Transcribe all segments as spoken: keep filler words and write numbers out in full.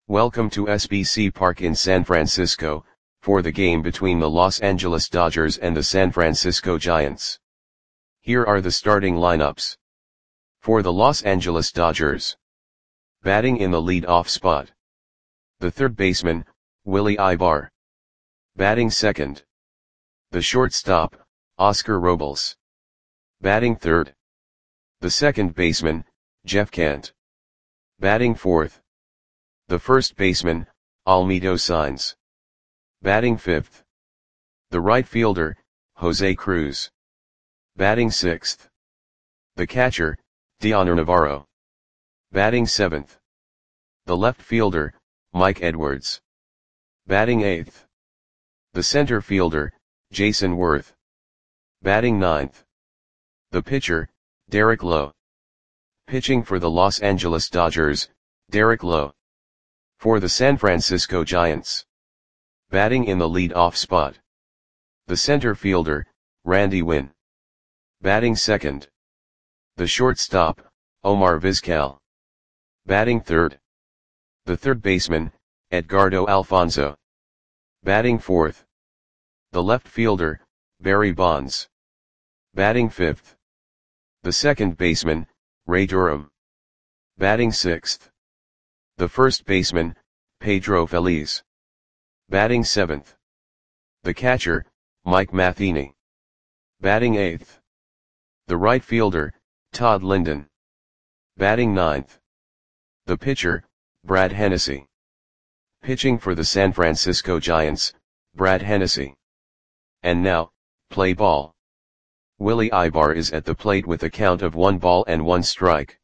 Welcome to S B C Park in San Francisco, for the game between the Los Angeles Dodgers and the San Francisco Giants. Here are the starting lineups. For the Los Angeles Dodgers. Batting in the lead-off spot. The third baseman, Willy Aybar. Batting second. The shortstop, Oscar Robles. Batting third. The second baseman, Jeff Kent. Batting fourth. The first baseman, Almedo Saenz. Batting fifth. The right fielder, Jose Cruz. Batting sixth. The catcher, Dioner Navarro. Batting seventh. The left fielder, Mike Edwards. Batting eighth. The center fielder, Jayson Werth. Batting ninth. The pitcher, Derek Lowe. Pitching for the Los Angeles Dodgers, Derek Lowe. For the San Francisco Giants. Batting in the lead-off spot. The center fielder, Randy Winn. Batting second. The shortstop, Omar Vizquel. Batting third. The third baseman, Edgardo Alfonzo. Batting fourth. The left fielder, Barry Bonds. Batting fifth. The second baseman, Ray Durham. Batting sixth. The first baseman, Pedro Feliz. Batting seventh. The catcher, Mike Matheny. Batting eighth. The right fielder, Todd Linden. Batting ninth. The pitcher, Brad Hennessy. Pitching for the San Francisco Giants, Brad Hennessy. And now, play ball. Willy Aybar is at the plate with a count of one ball and one strike.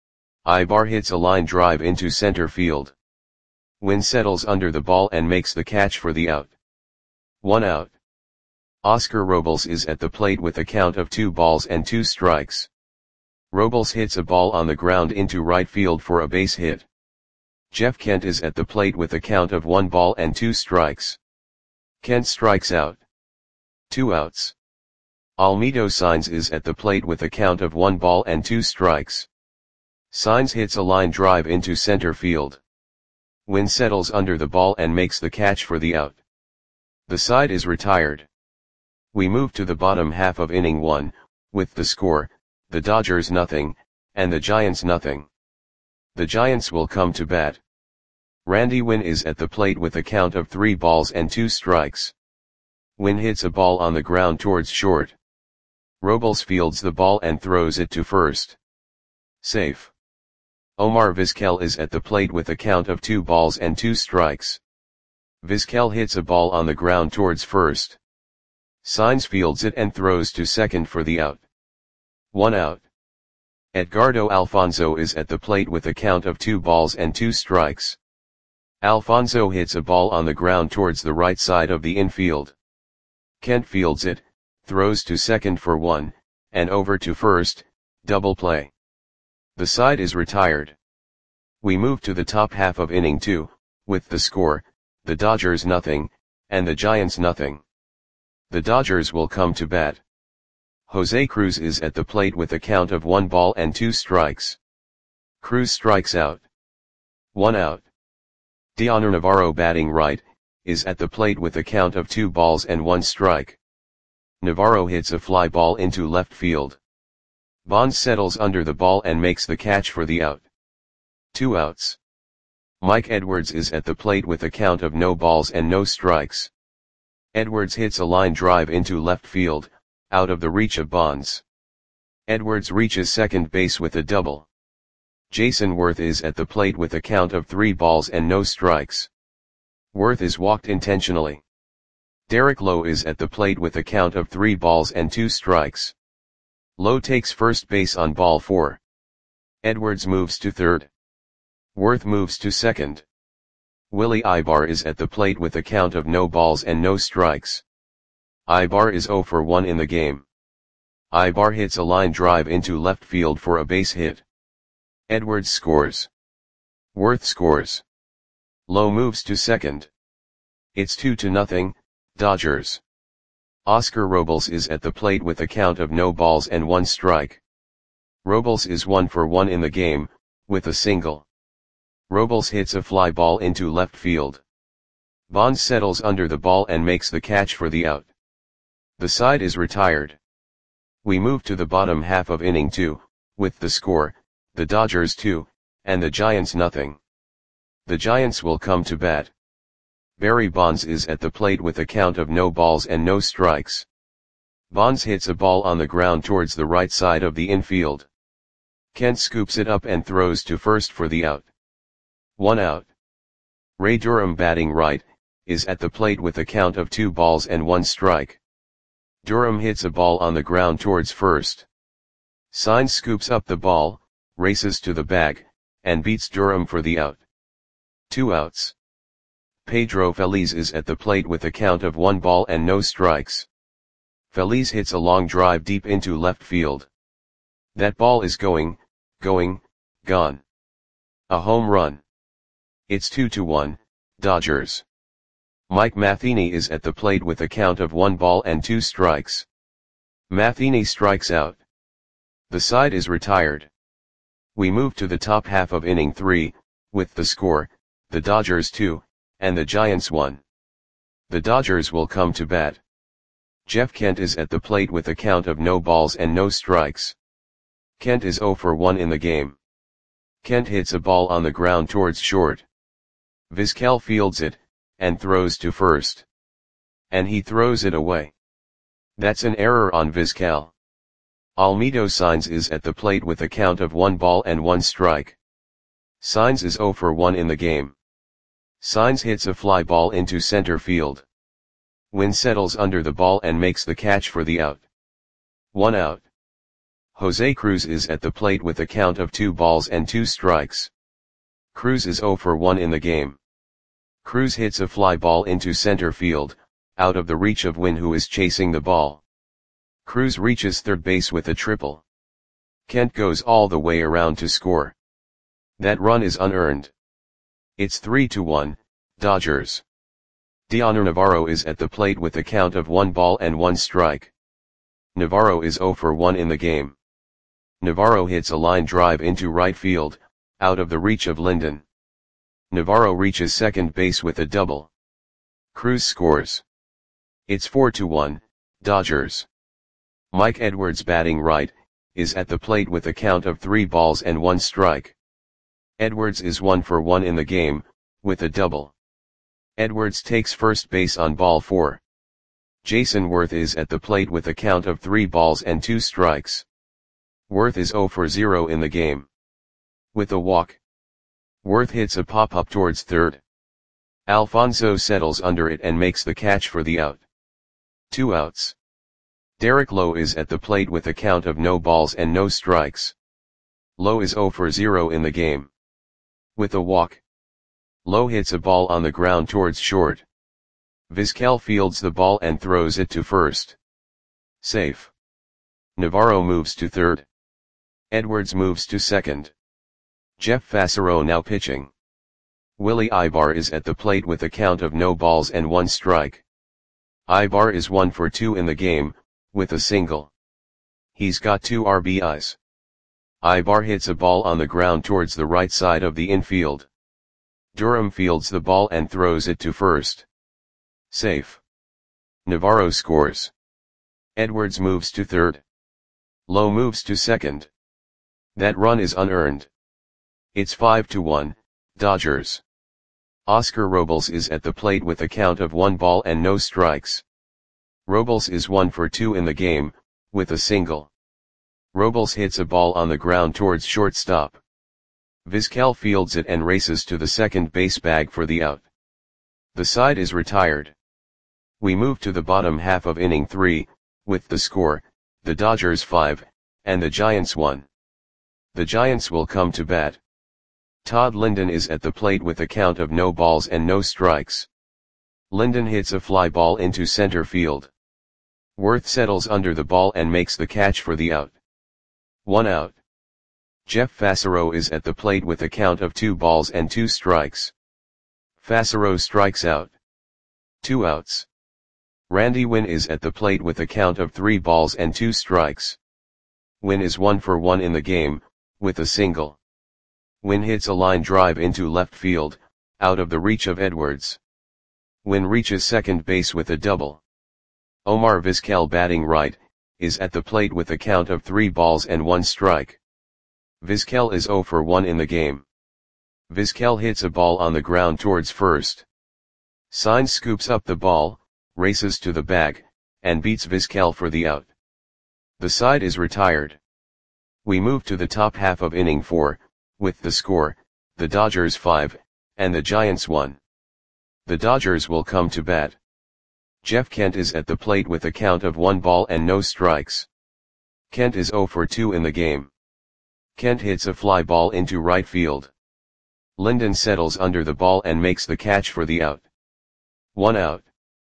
Aybar hits a line drive into center field. Winn settles under the ball and makes the catch for the out. One out. Oscar Robles is at the plate with a count of two balls and two strikes. Robles hits a ball on the ground into right field for a base hit. Jeff Kent is at the plate with a count of one ball and two strikes. Kent strikes out. Two outs. Almedo Saenz is at the plate with a count of one ball and two strikes. Saenz hits a line drive into center field. Winn settles under the ball and makes the catch for the out. The side is retired. We move to the bottom half of inning one, with the score, the Dodgers nothing, and the Giants nothing. The Giants will come to bat. Randy Winn is at the plate with a count of three balls and two strikes. Winn hits a ball on the ground towards short. Robles fields the ball and throws it to first. Safe. Omar Vizquel is at the plate with a count of two balls and two strikes. Vizquel hits a ball on the ground towards first. Saenz fields it and throws to second for the out. One out. Edgardo Alfonzo is at the plate with a count of two balls and two strikes. Alfonzo hits a ball on the ground towards the right side of the infield. Kent fields it, throws to second for one, and over to first, double play. The side is retired. We move to the top half of inning two, with the score, the Dodgers nothing, and the Giants nothing. The Dodgers will come to bat. Jose Cruz is at the plate with a count of one ball and two strikes. Cruz strikes out. One out. Dioner Navarro batting right, is at the plate with a count of two balls and one strike. Navarro hits a fly ball into left field. Bonds settles under the ball and makes the catch for the out. Two outs. Mike Edwards is at the plate with a count of no balls and no strikes. Edwards hits a line drive into left field, out of the reach of Bonds. Edwards reaches second base with a double. Jayson Werth is at the plate with a count of three balls and no strikes. Werth is walked intentionally. Derek Lowe is at the plate with a count of three balls and two strikes. Lowe takes first base on ball four. Edwards moves to third. Werth moves to second. Willy Aybar is at the plate with a count of no balls and no strikes. Aybar is zero for one in the game. Aybar hits a line drive into left field for a base hit. Edwards scores. Werth scores. Lowe moves to second. It's two to nothing, Dodgers. Oscar Robles is at the plate with a count of no balls and one strike. Robles is one for one in the game, with a single. Robles hits a fly ball into left field. Bonds settles under the ball and makes the catch for the out. The side is retired. We move to the bottom half of inning two, with the score, the Dodgers two, and the Giants nothing. The Giants will come to bat. Barry Bonds is at the plate with a count of no balls and no strikes. Bonds hits a ball on the ground towards the right side of the infield. Kent scoops it up and throws to first for the out. One out. Ray Durham, batting right, is at the plate with a count of two balls and one strike. Durham hits a ball on the ground towards first. Saenz scoops up the ball, races to the bag, and beats Durham for the out. Two outs. Pedro Feliz is at the plate with a count of one ball and no strikes. Feliz hits a long drive deep into left field. That ball is going, going, gone. A home run. It's two to one, Dodgers. Mike Matheny is at the plate with a count of one ball and two strikes. Matheny strikes out. The side is retired. We move to the top half of inning three, with the score, the Dodgers two, and the Giants one. The Dodgers will come to bat. Jeff Kent is at the plate with a count of no balls and no strikes. Kent is zero for one in the game. Kent hits a ball on the ground towards short. Vizquel fields it, and throws to first. And he throws it away. That's an error on Vizquel. Almedo Saenz is at the plate with a count of one ball and one strike. Saenz is zero for one in the game. Saenz hits a fly ball into center field. Wynn settles under the ball and makes the catch for the out. One out. Jose Cruz is at the plate with a count of two balls and two strikes. Cruz is zero for one in the game. Cruz hits a fly ball into center field, out of the reach of Wynn, who is chasing the ball. Cruz reaches third base with a triple. Kent goes all the way around to score. That run is unearned. It's three to one, Dodgers. Dioner Navarro is at the plate with a count of one ball and one strike. Navarro is zero for one in the game. Navarro hits a line drive into right field, out of the reach of Linden. Navarro reaches second base with a double. Cruz scores. It's four to one, Dodgers. Mike Edwards, batting right, is at the plate with a count of three balls and one strike. Edwards is one for one in the game, with a double. Edwards takes first base on ball four. Jason Worth is at the plate with a count of three balls and two strikes. Worth is zero for zero in the game. With a walk. Worth hits a pop-up towards third. Alfonso settles under it and makes the catch for the out. Two outs. Derek Lowe is at the plate with a count of no balls and no strikes. Lowe is zero for zero in the game. With a walk. Lowe hits a ball on the ground towards short. Vizquel fields the ball and throws it to first. Safe. Navarro moves to third. Edwards moves to second. Jeff Fassero now pitching. Willie Ibar is at the plate with a count of no balls and one strike. Ibar is one for two in the game, with a single. He's got two R B Is. Ibar hits a ball on the ground towards the right side of the infield. Durham fields the ball and throws it to first. Safe. Navarro scores. Edwards moves to third. Lowe moves to second. That run is unearned. It's five to one, Dodgers. Oscar Robles is at the plate with a count of one ball and no strikes. Robles is one for two in the game, with a single. Robles hits a ball on the ground towards shortstop. Vizquel fields it and races to the second base bag for the out. The side is retired. We move to the bottom half of inning three, with the score, the Dodgers five, and the Giants one. The Giants will come to bat. Todd Linden is at the plate with a count of no balls and no strikes. Linden hits a fly ball into center field. Worth settles under the ball and makes the catch for the out. One out. Jeff Fassero is at the plate with a count of two balls and two strikes. Fassero strikes out. Two outs. Randy Wynn is at the plate with a count of three balls and two strikes. Wynn is one for one in the game, with a single. Win hits a line drive into left field, out of the reach of Edwards. Win reaches second base with a double. Omar Vizquel, batting right, is at the plate with a count of three balls and one strike. Vizquel is zero for one in the game. Vizquel hits a ball on the ground towards first. Sainz scoops up the ball, races to the bag, and beats Vizquel for the out. The side is retired. We move to the top half of inning four, with the score, the Dodgers five, and the Giants one. The Dodgers will come to bat. Jeff Kent is at the plate with a count of one ball and no strikes. Kent is zero for two in the game. Kent hits a fly ball into right field. Linden settles under the ball and makes the catch for the out. One out.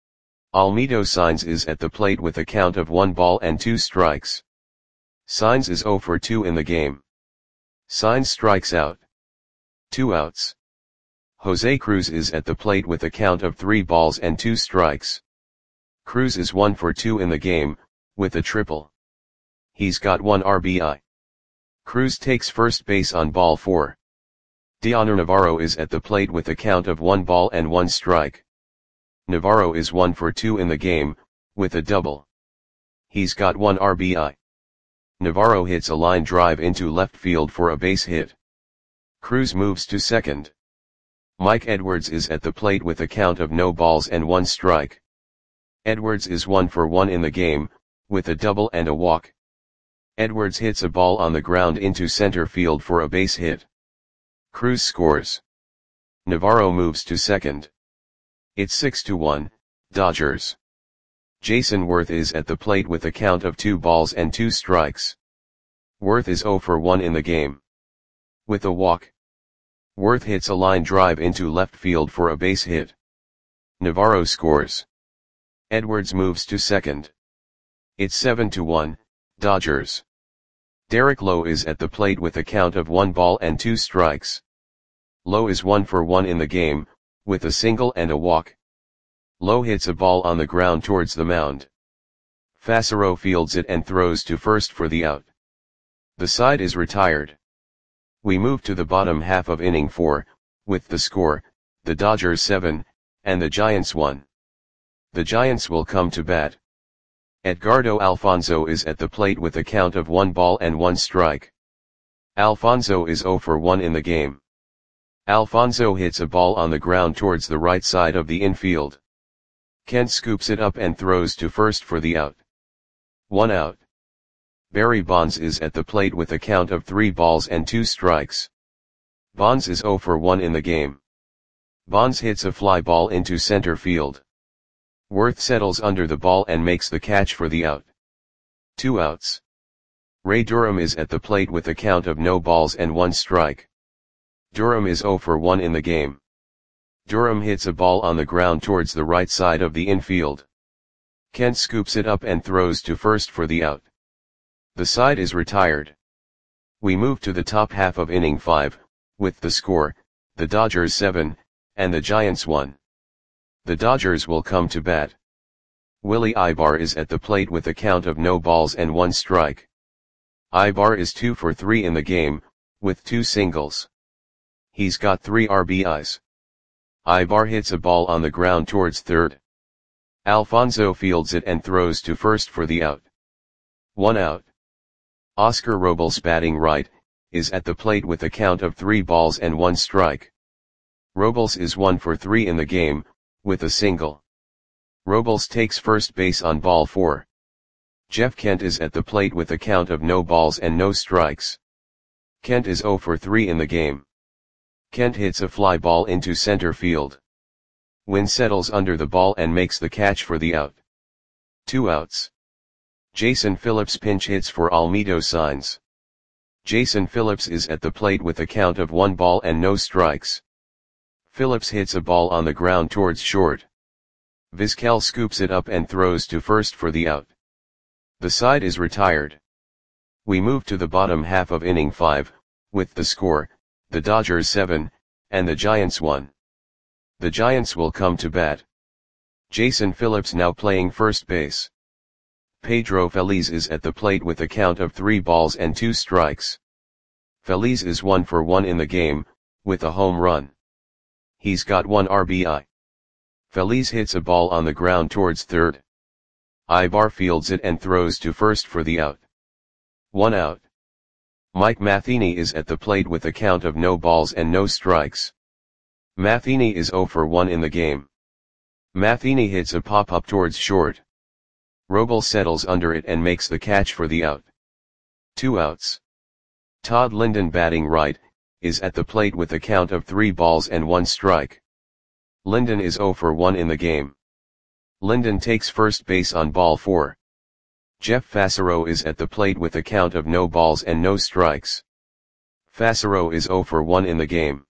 Almedo Sainz is at the plate with a count of one ball and two strikes. Sainz is zero for two in the game. Sainz strikes out. Two outs. Jose Cruz is at the plate with a count of three balls and two strikes. Cruz is one for two in the game, with a triple. He's got one R B I. Cruz takes first base on ball four. Dioner Navarro is at the plate with a count of one ball and one strike. Navarro is one for two in the game, with a double. He's got one R B I. Navarro hits a line drive into left field for a base hit. Cruz moves to second. Mike Edwards is at the plate with a count of no balls and one strike. Edwards is one for one in the game, with a double and a walk. Edwards hits a ball on the ground into center field for a base hit. Cruz scores. Navarro moves to second. It's six to one, Dodgers. Jason Worth is at the plate with a count of two balls and two strikes. Worth is zero for one in the game. With a walk. Worth hits a line drive into left field for a base hit. Navarro scores. Edwards moves to second. It's seven to one, Dodgers. Derek Lowe is at the plate with a count of one ball and two strikes. Lowe is one for one in the game, with a single and a walk. Lowe hits a ball on the ground towards the mound. Fassero fields it and throws to first for the out. The side is retired. We move to the bottom half of inning four, with the score, the Dodgers seven, and the Giants one. The Giants will come to bat. Edgardo Alfonzo is at the plate with a count of one ball and one strike. Alfonzo is zero for one in the game. Alfonzo hits a ball on the ground towards the right side of the infield. Kent scoops it up and throws to first for the out. One out. Barry Bonds is at the plate with a count of three balls and two strikes. Bonds is zero for one in the game. Bonds hits a fly ball into center field. Worth settles under the ball and makes the catch for the out. Two outs. Ray Durham is at the plate with a count of no balls and one strike. Durham is zero for one in the game. Durham hits a ball on the ground towards the right side of the infield. Kent scoops it up and throws to first for the out. The side is retired. We move to the top half of inning five, with the score, the Dodgers seven, and the Giants one. The Dodgers will come to bat. Willie Ibar is at the plate with a count of no balls and one strike. Ibar is two for three in the game, with two singles. He's got three R B Is. Ibar hits a ball on the ground towards third. Alfonzo fields it and throws to first for the out. One out. Oscar Robles, batting right, is at the plate with a count of three balls and one strike. Robles is one for three in the game, with a single. Robles takes first base on ball four. Jeff Kent is at the plate with a count of no balls and no strikes. Kent is zero for three in the game. Kent hits a fly ball into center field. Wynn settles under the ball and makes the catch for the out. Two outs. Jason Phillips pinch hits for Almedo Sainz. Jason Phillips is at the plate with a count of one ball and no strikes. Phillips hits a ball on the ground towards short. Vizquel scoops it up and throws to first for the out. The side is retired. We move to the bottom half of inning five, with the score, the Dodgers seven, and the Giants one. The Giants will come to bat. Jason Phillips now playing first base. Pedro Feliz is at the plate with a count of three balls and two strikes. Feliz is one for one in the game, with a home run. He's got one R B I. Feliz hits a ball on the ground towards third. Ibar fields it and throws to first for the out. One out. Mike Matheny is at the plate with a count of no balls and no strikes. Matheny is zero for one in the game. Matheny hits a pop-up towards short. Robles settles under it and makes the catch for the out. Two outs. Todd Linden, batting right, is at the plate with a count of three balls and one strike. Linden is zero for one in the game. Linden takes first base on ball four. Jeff Fassero is at the plate with a count of no balls and no strikes. Fassero is zero for one in the game.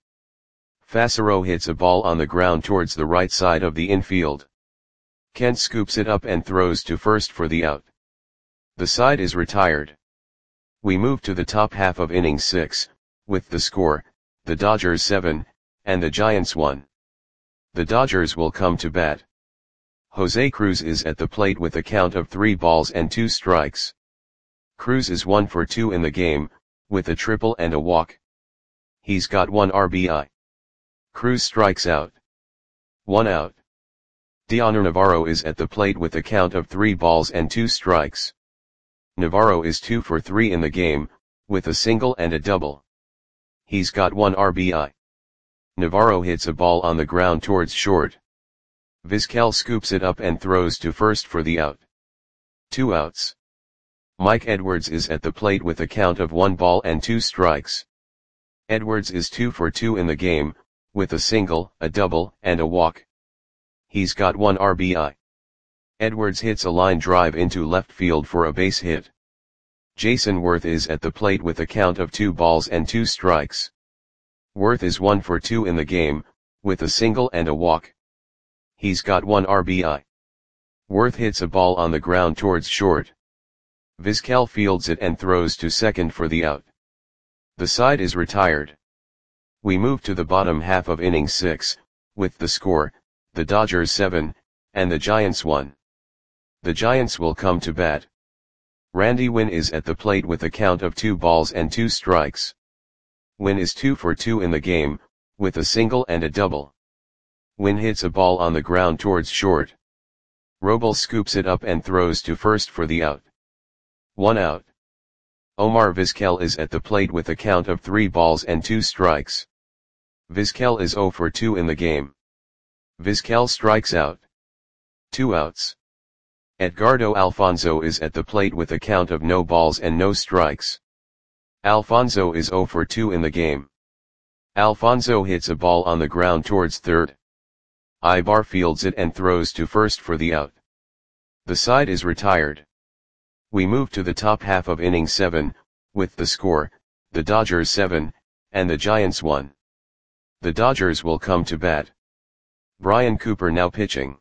Fassero hits a ball on the ground towards the right side of the infield. Kent scoops it up and throws to first for the out. The side is retired. We move to the top half of inning six, with the score, the Dodgers seven, and the Giants one. The Dodgers will come to bat. Jose Cruz is at the plate with a count of three balls and two strikes. Cruz is one for two in the game, with a triple and a walk. He's got one R B I. Cruz strikes out. One out. Dioner Navarro is at the plate with a count of three balls and two strikes. Navarro is two for three in the game, with a single and a double. He's got one R B I. Navarro hits a ball on the ground towards short. Vizquel scoops it up and throws to first for the out. Two outs. Mike Edwards is at the plate with a count of one ball and two strikes. Edwards is two for two in the game, with a single, a double, and a walk. He's got one R B I. Edwards hits a line drive into left field for a base hit. Jason Worth is at the plate with a count of two balls and two strikes. Worth is one for two in the game, with a single and a walk. He's got one R B I. Worth hits a ball on the ground towards short. Vizquel fields it and throws to second for the out. The side is retired. We move to the bottom half of inning six, with the score, the Dodgers seven, and the Giants one. The Giants will come to bat. Randy Winn is at the plate with a count of two balls and two strikes. Winn is two for two in the game, with a single and a double. Winn hits a ball on the ground towards short. Robles scoops it up and throws to first for the out. One out. Omar Vizquel is at the plate with a count of three balls and two strikes. Vizquel is zero for two in the game. Vizquel strikes out. Two outs. Edgardo Alfonzo is at the plate with a count of no balls and no strikes. Alfonzo is zero for two in the game. Alfonzo hits a ball on the ground towards third. Ibar fields it and throws to first for the out. The side is retired. We move to the top half of inning seven, with the score, the Dodgers seven, and the Giants one. The Dodgers will come to bat. Brian Cooper now pitching.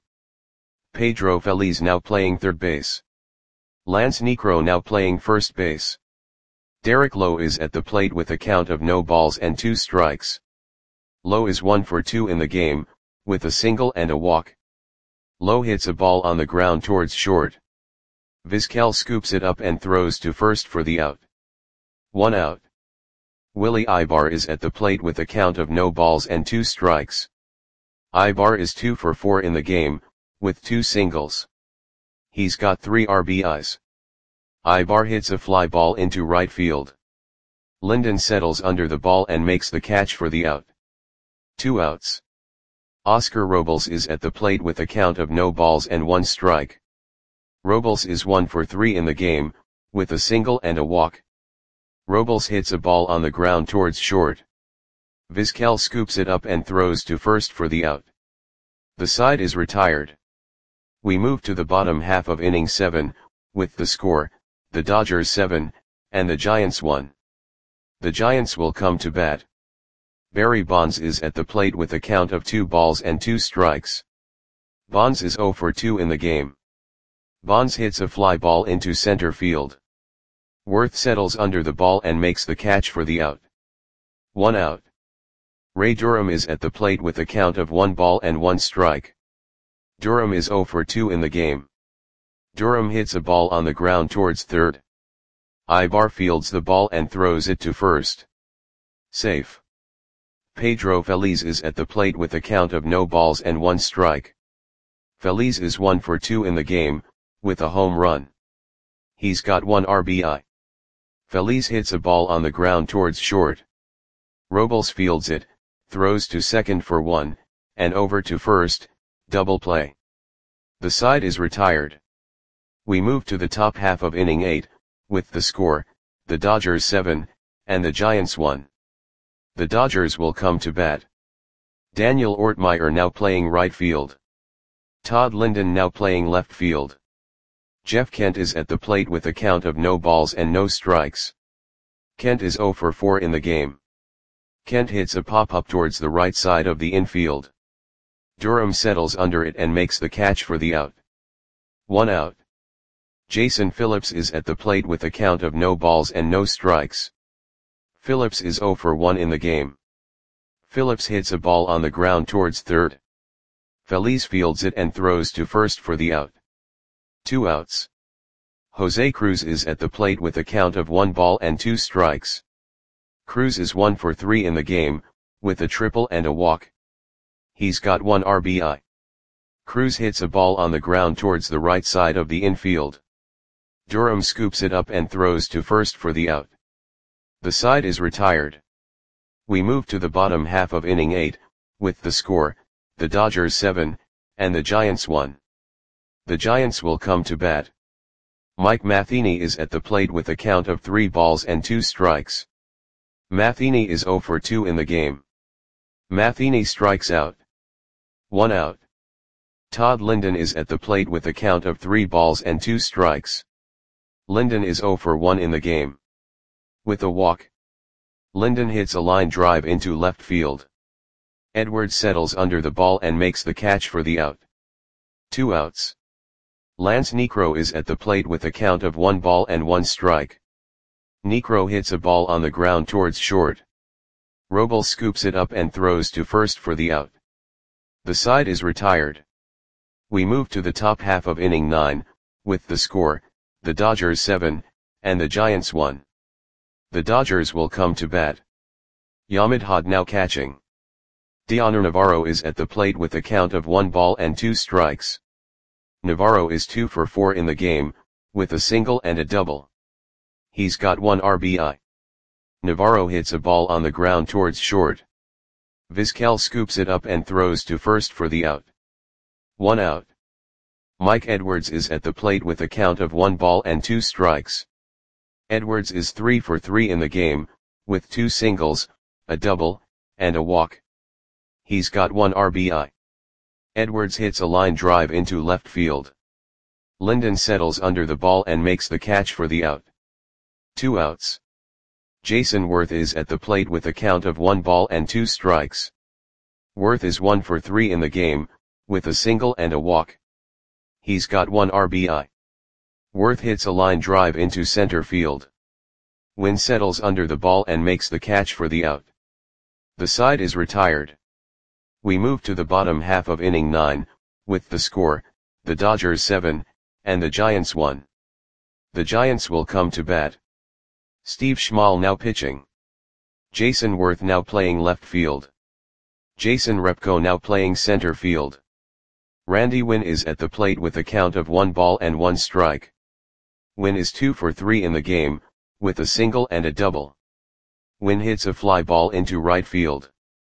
Pedro Feliz now playing third base. Lance Niekro now playing first base. Derek Lowe is at the plate with a count of no balls and two strikes. Lowe is one for two in the game, with a single and a walk. Lowe hits a ball on the ground towards short. Vizquel scoops it up and throws to first for the out. One out. Willie Ibar is at the plate with a count of no balls and two strikes. Ibar is two for four in the game, with two singles. He's got three R B Is. Ibar hits a fly ball into right field. Linden settles under the ball and makes the catch for the out. Two outs. Oscar Robles is at the plate with a count of no balls and one strike. Robles is one for three in the game, with a single and a walk. Robles hits a ball on the ground towards short. Vizquel scoops it up and throws to first for the out. The side is retired. We move to the bottom half of inning seven, with the score, the Dodgers seven, and the Giants one. The Giants will come to bat. Barry Bonds is at the plate with a count of two balls and two strikes. Bonds is zero for two in the game. Bonds hits a fly ball into center field. Worth settles under the ball and makes the catch for the out. One out. Ray Durham is at the plate with a count of one ball and one strike. Durham is zero for two in the game. Durham hits a ball on the ground towards third. Ibar fields the ball and throws it to first. Safe. Pedro Feliz is at the plate with a count of no balls and one strike. Feliz is one for two in the game, with a home run. He's got one R B I. Feliz hits a ball on the ground towards short. Robles fields it, throws to second for one, and over to first, double play. The side is retired. We move to the top half of inning eight, with the score, the Dodgers seven, and the Giants one. The Dodgers will come to bat. Daniel Ortmeyer now playing right field. Todd Linden now playing left field. Jeff Kent is at the plate with a count of no balls and no strikes. Kent is zero for four in the game. Kent hits a pop-up towards the right side of the infield. Durham settles under it and makes the catch for the out. One out. Jason Phillips is at the plate with a count of no balls and no strikes. Phillips is zero for one in the game. Phillips hits a ball on the ground towards third. Feliz fields it and throws to first for the out. Two outs. Jose Cruz is at the plate with a count of one ball and two strikes. Cruz is one for three in the game, with a triple and a walk. He's got one R B I. Cruz hits a ball on the ground towards the right side of the infield. Durham scoops it up and throws to first for the out. The side is retired. We move to the bottom half of inning eight, with the score, the Dodgers seven, and the Giants one. The Giants will come to bat. Mike Matheny is at the plate with a count of three balls and two strikes. Matheny is zero for two in the game. Matheny strikes out. One out. Todd Linden is at the plate with a count of three balls and two strikes. Linden is zero for one in the game. With a walk. Linden hits a line drive into left field. Edwards settles under the ball and makes the catch for the out. Two outs. Lance Niekro is at the plate with a count of one ball and one strike. Niekro hits a ball on the ground towards short. Robles scoops it up and throws to first for the out. The side is retired. We move to the top half of inning nine, with the score, the Dodgers seven, and the Giants one. The Dodgers will come to bat. Yamid Had now catching. Dioner Navarro is at the plate with a count of one ball and two strikes. Navarro is two for four in the game, with a single and a double. He's got one R B I. Navarro hits a ball on the ground towards short. Vizquel scoops it up and throws to first for the out. One out. Mike Edwards is at the plate with a count of one ball and two strikes. Edwards is three for three in the game, with two singles, a double, and a walk. He's got one R B I. Edwards hits a line drive into left field. Linden settles under the ball and makes the catch for the out. Two outs. Jason Worth is at the plate with a count of one ball and two strikes. Worth is one for three in the game, with a single and a walk. He's got one R B I. Worth hits a line drive into center field. Wynn settles under the ball and makes the catch for the out. The side is retired. We move to the bottom half of inning nine, with the score, the Dodgers seven, and the Giants one. The Giants will come to bat. Steve Schmal now pitching. Jason Worth now playing left field. Jason Repko now playing center field. Randy Wynn is at the plate with a count of one ball and one strike. Wynn is two for three in the game, with a single and a double. Wynn hits a fly ball into right field.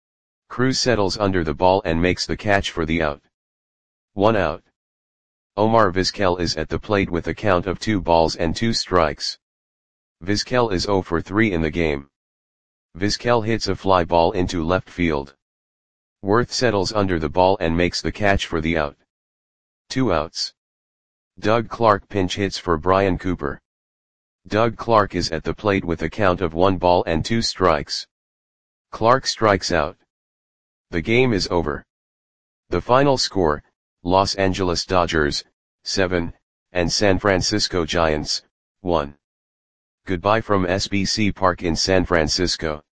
Cruz settles under the ball and makes the catch for the out. One out. Omar Vizquel is at the plate with a count of two balls and two strikes. Vizquel is zero for three in the game. Vizquel hits a fly ball into left field. Worth settles under the ball and makes the catch for the out. Two outs. Doug Clark pinch hits for Brian Cooper. Doug Clark is at the plate with a count of one ball and two strikes. Clark strikes out. The game is over. The final score, Los Angeles Dodgers, seven, and San Francisco Giants, one. Goodbye from S B C Park in San Francisco.